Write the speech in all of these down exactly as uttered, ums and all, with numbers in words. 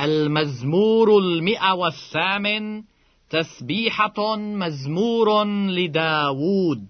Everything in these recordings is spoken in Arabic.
المزمور المئة والثامن، تسبيحة مزمور لداود.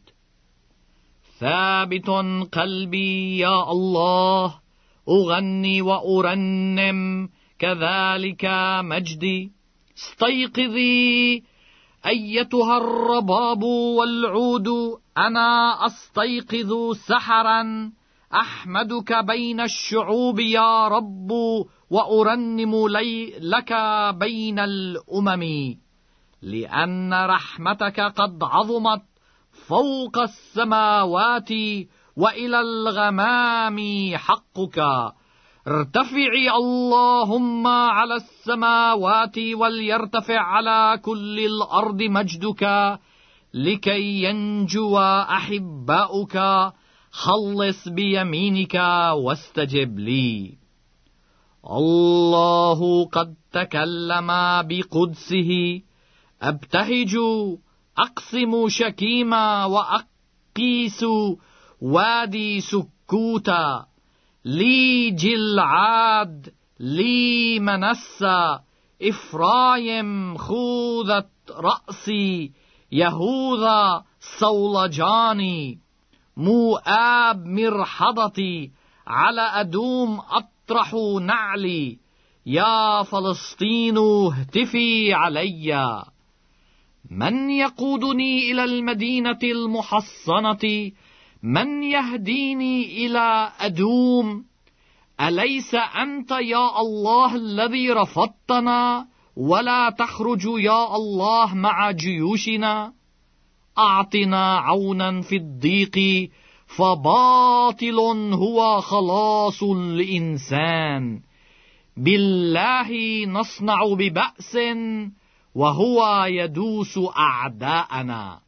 ثابت قلبي يا الله، أغني وأرنم كذلك مجدي. استيقظي أيتها الرباب والعود، أنا أستيقظ سحرا، أحمدك بين الشعوب يا رب، وأرنم لي لك بين الأمم. لأن رحمتك قد عظمت فوق السماوات، وإلى الغمام حقك. ارتفعي اللهم على السماوات، وليرتفع على كل الأرض مجدك، لكي ينجو أحباؤك. خلص بيمينك واستجب لي. الله قد تكلم بقدسه، أبتهج أقسم شكيما، وأقيس وادي سكوتا. لي جلعاد، لي منسى، إفرايم خوذة رأسي، يهوذا صولجاني. موآب مرحضتي، على أدوم أطرح نعلي. يا فلسطين اهتفي علي. من يقودني إلى المدينة المحصنة؟ من يهديني إلى أدوم؟ أليس أنت يا الله الذي رفضتنا، ولا تخرج يا الله مع جيوشنا؟ أعطنا عونا في الضيق، فباطل هو خلاص الإنسان. بالله نصنع ببأس، وهو يدوس أعداءنا.